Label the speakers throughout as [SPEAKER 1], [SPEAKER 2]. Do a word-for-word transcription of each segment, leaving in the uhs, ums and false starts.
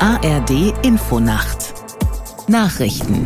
[SPEAKER 1] A R D Infonacht Nachrichten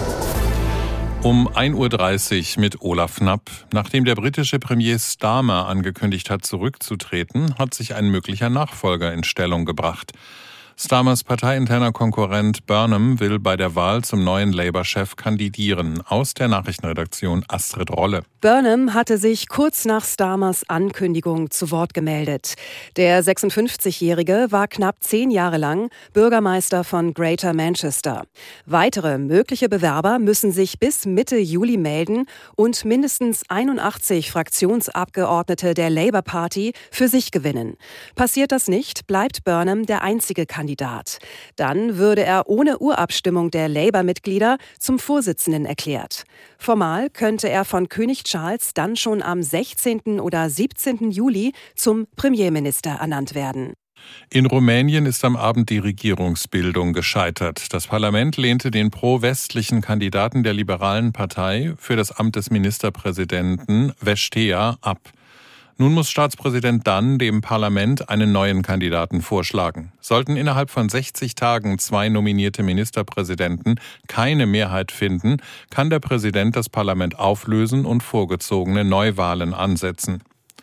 [SPEAKER 2] Um ein Uhr dreißig mit Olaf Knapp. Nachdem der britische Premier Starmer angekündigt hat, zurückzutreten, hat sich ein möglicher Nachfolger in Stellung gebracht. Starmers parteiinterner Konkurrent Burnham will bei der Wahl zum neuen Labour-Chef kandidieren. Aus der Nachrichtenredaktion Astrid Rolle.
[SPEAKER 3] Burnham hatte sich kurz nach Starmers Ankündigung zu Wort gemeldet. Der sechsundfünfzigjährige war knapp zehn Jahre lang Bürgermeister von Greater Manchester. Weitere mögliche Bewerber müssen sich bis Mitte Juli melden und mindestens einundachtzig Fraktionsabgeordnete der Labour Party für sich gewinnen. Passiert das nicht, bleibt Burnham der einzige Kandidat. Kandidat. Dann würde er ohne Urabstimmung der Labour-Mitglieder zum Vorsitzenden erklärt. Formal könnte er von König Charles dann schon am sechzehnten oder siebzehnten Juli zum Premierminister ernannt werden.
[SPEAKER 2] In Rumänien ist am Abend die Regierungsbildung gescheitert. Das Parlament lehnte den pro-westlichen Kandidaten der liberalen Partei für das Amt des Ministerpräsidenten Vestea ab. Nun muss Staatspräsident Dann dem Parlament einen neuen Kandidaten vorschlagen. Sollten innerhalb von sechzig Tagen zwei nominierte Ministerpräsidenten keine Mehrheit finden, kann der Präsident das Parlament auflösen und vorgezogene Neuwahlen ansetzen.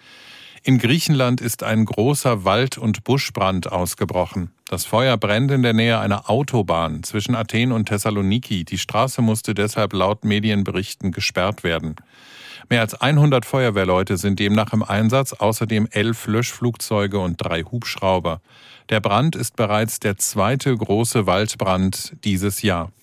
[SPEAKER 2] In Griechenland ist ein großer Wald- und Buschbrand ausgebrochen. Das Feuer brennt in der Nähe einer Autobahn zwischen Athen und Thessaloniki. Die Straße musste deshalb laut Medienberichten gesperrt werden. Mehr als hundert Feuerwehrleute sind demnach im Einsatz, außerdem elf Löschflugzeuge und drei Hubschrauber. Der Brand ist bereits der zweite große Waldbrand dieses Jahr.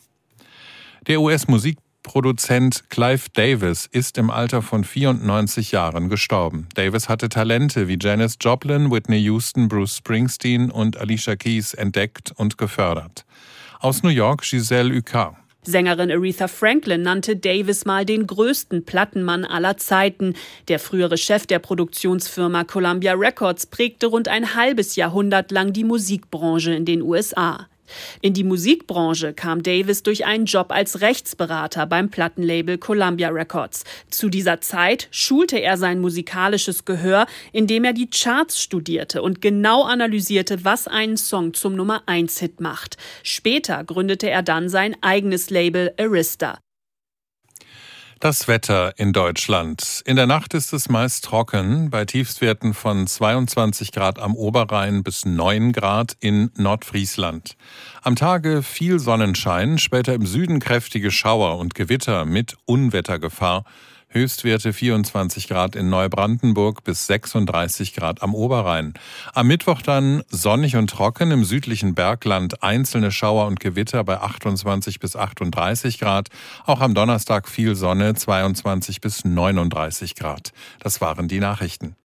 [SPEAKER 2] Der U S-Musikproduzent Clive Davis ist im Alter von vierundneunzig Jahren gestorben. Davis hatte Talente wie Janis Joplin, Whitney Houston, Bruce Springsteen und Alicia Keys entdeckt und gefördert. Aus New York Giselle Ucard.
[SPEAKER 4] Sängerin Aretha Franklin nannte Davis mal den größten Plattenmann aller Zeiten. Der frühere Chef der Produktionsfirma Columbia Records prägte rund ein halbes Jahrhundert lang die Musikbranche in den U S A. In die Musikbranche kam Davis durch einen Job als Rechtsberater beim Plattenlabel Columbia Records. Zu dieser Zeit schulte er sein musikalisches Gehör, indem er die Charts studierte und genau analysierte, was einen Song zum Nummer eins Hit macht. Später gründete er dann sein eigenes Label Arista.
[SPEAKER 2] Das Wetter in Deutschland. In der Nacht ist es meist trocken, bei Tiefstwerten von zweiundzwanzig Grad am Oberrhein bis neun Grad in Nordfriesland. Am Tage viel Sonnenschein, später im Süden kräftige Schauer und Gewitter mit Unwettergefahr. Höchstwerte vierundzwanzig Grad in Neubrandenburg bis sechsunddreißig Grad am Oberrhein. Am Mittwoch dann sonnig und trocken, im südlichen Bergland einzelne Schauer und Gewitter bei achtundzwanzig bis achtunddreißig Grad. Auch am Donnerstag viel Sonne, zweiundzwanzig bis neununddreißig Grad. Das waren die Nachrichten.